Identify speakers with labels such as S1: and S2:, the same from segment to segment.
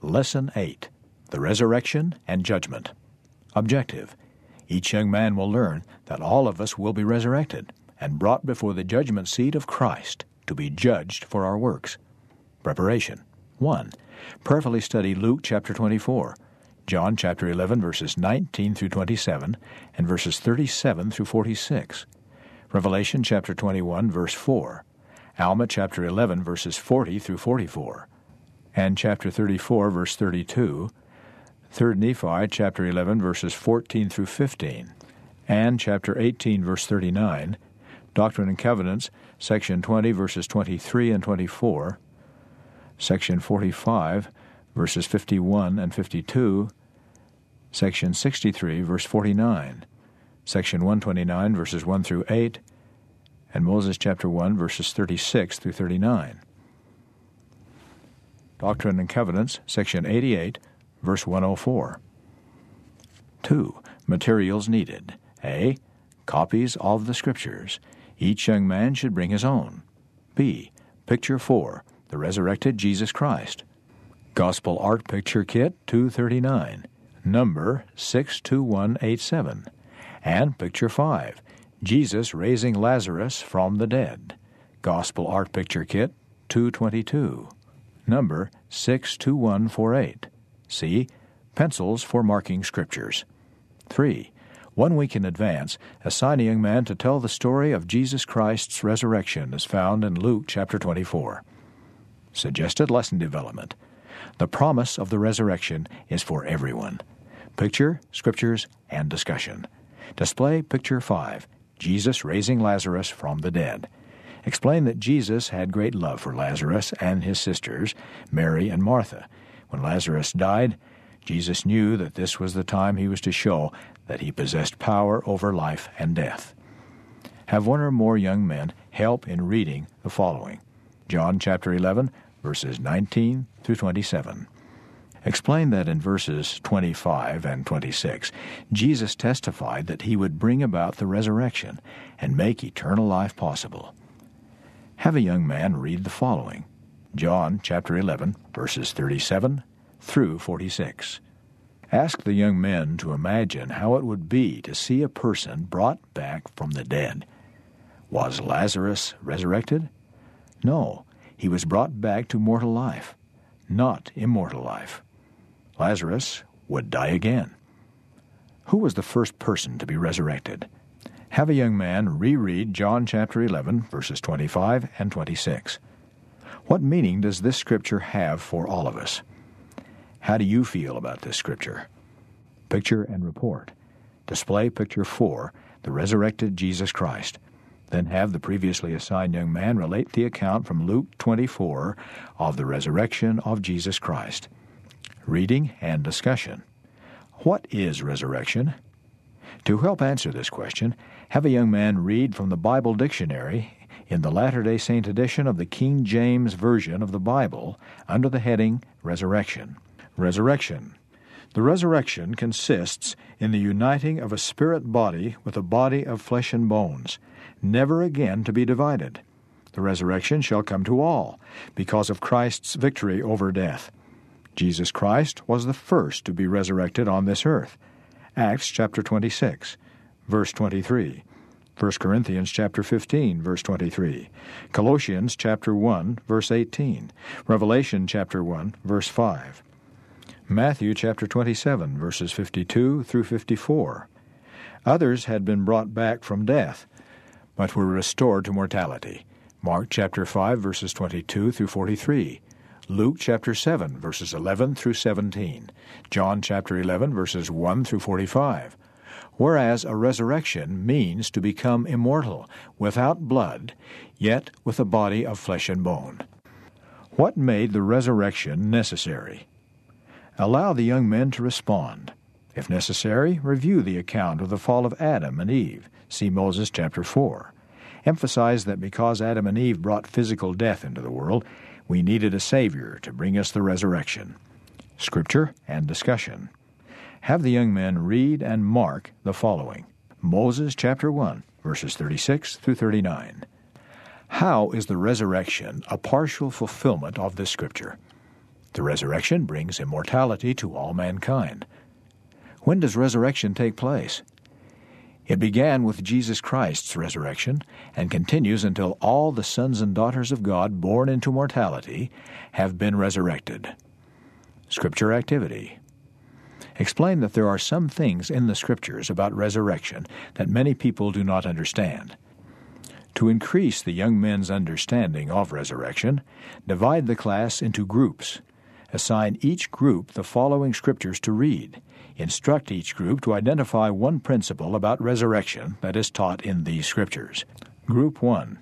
S1: Lesson 8. The Resurrection and Judgment. Objective. Each young man will learn that all of us will be resurrected and brought before the judgment seat of Christ to be judged for our works. Preparation. 1. Prayerfully study Luke chapter 24, John chapter 11 verses 19 through 27, and verses 37 through 46. Revelation chapter 21 verse 4, Alma chapter 11 verses 40 through 44, and chapter 34 verse 32, 3 Nephi chapter 11 verses 14 through 15, and chapter 18 verse 39, Doctrine and Covenants, section 20 verses 23 and 24, section 45 verses 51 and 52, section 63 verse 49, section 129 verses 1 through 8, and Moses chapter 1 verses 36 through 39. Doctrine and Covenants, section 88, verse 104. 2. Materials needed. A. Copies of the Scriptures. Each young man should bring his own. B. Picture 4. The Resurrected Jesus Christ. Gospel Art Picture Kit 239. Number 62187. And Picture 5. Jesus Raising Lazarus from the Dead. Gospel Art Picture Kit 222. Number 62148. C. Pencils for marking scriptures. 3. 1 week in advance, assign a young man to tell the story of Jesus Christ's resurrection as found in Luke chapter 24. Suggested lesson development. The promise of the resurrection is for everyone. Picture, scriptures, and discussion. Display Picture 5, Jesus Raising Lazarus from the Dead. Explain that Jesus had great love for Lazarus and his sisters, Mary and Martha. When Lazarus died, Jesus knew that this was the time he was to show that he possessed power over life and death. Have one or more young men help in reading the following. John chapter 11, verses 19 through 27. Explain that in verses 25 and 26, Jesus testified that he would bring about the resurrection and make eternal life possible. Have a young man read the following. John chapter 11, verses 37 through 46. Ask the young men to imagine how it would be to see a person brought back from the dead. Was Lazarus resurrected? No, he was brought back to mortal life, not immortal life. Lazarus would die again. Who was the first person to be resurrected? Have a young man reread John chapter 11, verses 25 and 26. What meaning does this scripture have for all of us? How do you feel about this scripture? Picture and report. Display Picture 4, the resurrected Jesus Christ. Then have the previously assigned young man relate the account from Luke 24 of the resurrection of Jesus Christ. Reading and discussion. What is resurrection? To help answer this question, have a young man read from the Bible Dictionary in the Latter-day Saint edition of the King James Version of the Bible under the heading Resurrection. Resurrection. The resurrection consists in the uniting of a spirit body with a body of flesh and bones, never again to be divided. The resurrection shall come to all, because of Christ's victory over death. Jesus Christ was the first to be resurrected on this earth. Acts chapter 26, verse 23. 1 Corinthians chapter 15, verse 23. Colossians chapter 1, verse 18. Revelation chapter 1, verse 5. Matthew chapter 27, verses 52 through 54. Others had been brought back from death, but were restored to mortality. Mark chapter 5, verses 22 through 43. Luke chapter 7, verses 11 through 17. John chapter 11, verses 1 through 45. Whereas a resurrection means to become immortal, without blood, yet with a body of flesh and bone. What made the resurrection necessary? Allow the young men to respond. If necessary, review the account of the fall of Adam and Eve. See Moses chapter 4. Emphasize that because Adam and Eve brought physical death into the world, we needed a Savior to bring us the resurrection. Scripture and discussion. Have the young men read and mark the following. Moses chapter 1, verses 36 through 39. How is the resurrection a partial fulfillment of this scripture? The resurrection brings immortality to all mankind. When does resurrection take place? It began with Jesus Christ's resurrection and continues until all the sons and daughters of God born into mortality have been resurrected. Scripture activity. Explain that there are some things in the Scriptures about resurrection that many people do not understand. To increase the young men's understanding of resurrection, divide the class into groups. Assign each group the following Scriptures to read. Instruct each group to identify one principle about resurrection that is taught in these Scriptures. Group 1.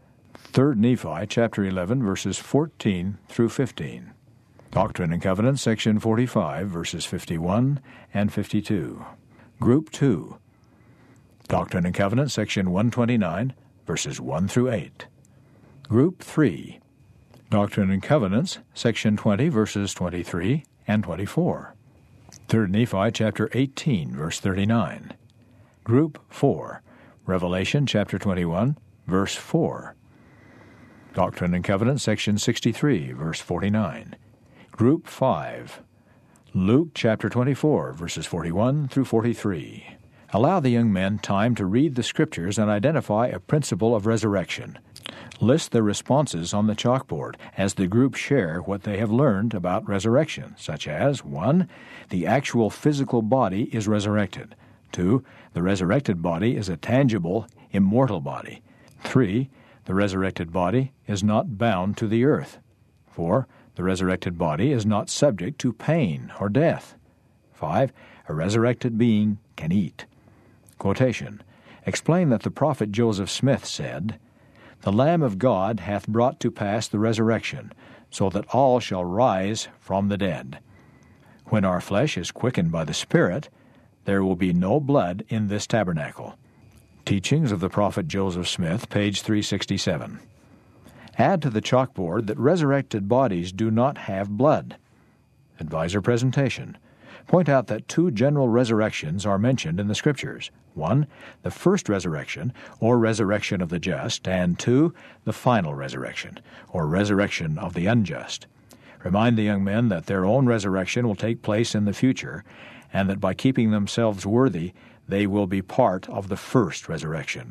S1: 3 Nephi chapter 11, verses 14 through 15. Doctrine and Covenants, section 45, verses 51 and 52. Group 2. Doctrine and Covenants, section 129, verses 1 through 8. Group 3. Doctrine and Covenants, section 20, verses 23 and 24. 3 Nephi chapter 18, verse 39. Group 4. Revelation chapter 21, verse 4. Doctrine and Covenants, section 63, verse 49. Group 5. Luke chapter 24, verses 41 through 43. Allow the young men time to read the Scriptures and identify a principle of resurrection. List their responses on the chalkboard as the group share what they have learned about resurrection, such as 1. The actual physical body is resurrected. 2. The resurrected body is a tangible, immortal body. 3. The resurrected body is not bound to the earth. 4. The resurrected body is not subject to pain or death. 5. A resurrected being can eat. Quotation. Explain that the prophet Joseph Smith said, "The Lamb of God hath brought to pass the resurrection, so that all shall rise from the dead. When our flesh is quickened by the Spirit, there will be no blood in this tabernacle." Teachings of the prophet Joseph Smith, page 367. Add to the chalkboard that resurrected bodies do not have blood. Advisor presentation. Point out that 2 general resurrections are mentioned in the Scriptures. 1. The first resurrection, or resurrection of the just, and 2. The final resurrection, or resurrection of the unjust. Remind the young men that their own resurrection will take place in the future, and that by keeping themselves worthy, they will be part of the first resurrection.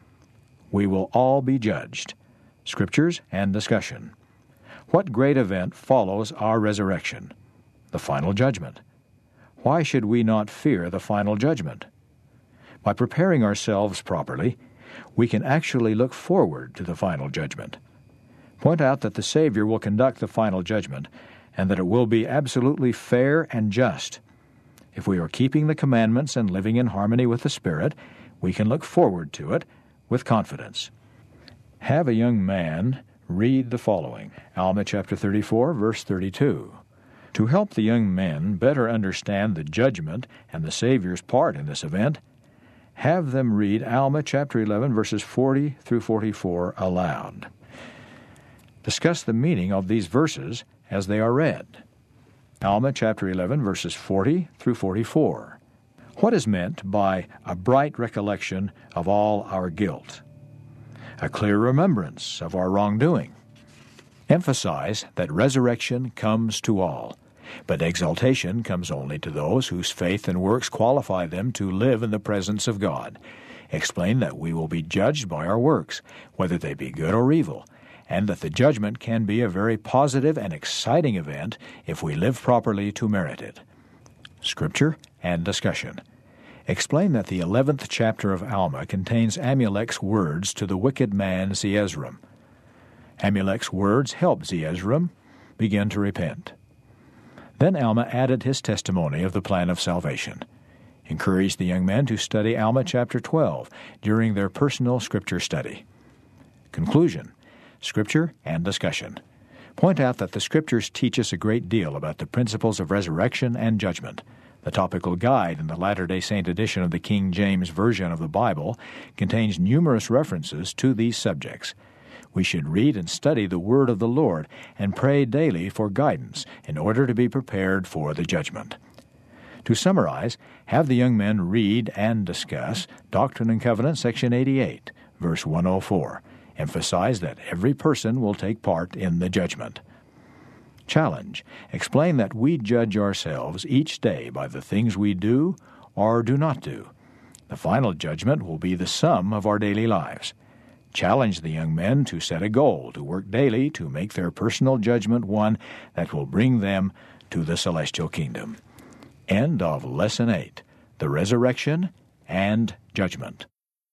S1: We will all be judged. Scriptures and discussion. What great event follows our resurrection? The final judgment. Why should we not fear the final judgment? By preparing ourselves properly, we can actually look forward to the final judgment. Point out that the Savior will conduct the final judgment, and that it will be absolutely fair and just. If we are keeping the commandments and living in harmony with the Spirit, we can look forward to it with confidence. Have a young man read the following. Alma chapter 34, verse 32. To help the young men better understand the judgment and the Savior's part in this event, have them read Alma chapter 11, verses 40 through 44 aloud. Discuss the meaning of these verses as they are read. Alma chapter 11, verses 40 through 44. What is meant by a bright recollection of all our guilt? A clear remembrance of our wrongdoing. Emphasize that resurrection comes to all, but exaltation comes only to those whose faith and works qualify them to live in the presence of God. Explain that we will be judged by our works, whether they be good or evil, and that the judgment can be a very positive and exciting event if we live properly to merit it. Scripture and discussion. Explain that the 11th chapter of Alma contains Amulek's words to the wicked man Zeezrom. Amulek's words help Zeezrom begin to repent. Then Alma added his testimony of the plan of salvation. Encourage the young men to study Alma chapter 12 during their personal Scripture study. Conclusion. Scripture and discussion. Point out that the Scriptures teach us a great deal about the principles of resurrection and judgment. The topical guide in the Latter-day Saint edition of the King James Version of the Bible contains numerous references to these subjects. We should read and study the Word of the Lord and pray daily for guidance in order to be prepared for the judgment. To summarize, have the young men read and discuss Doctrine and Covenants, section 88, verse 104. Emphasize that every person will take part in the judgment. Challenge. Explain that we judge ourselves each day by the things we do or do not do. The final judgment will be the sum of our daily lives. Challenge the young men to set a goal to work daily to make their personal judgment one that will bring them to the celestial kingdom. End of Lesson 8, The Resurrection and Judgment.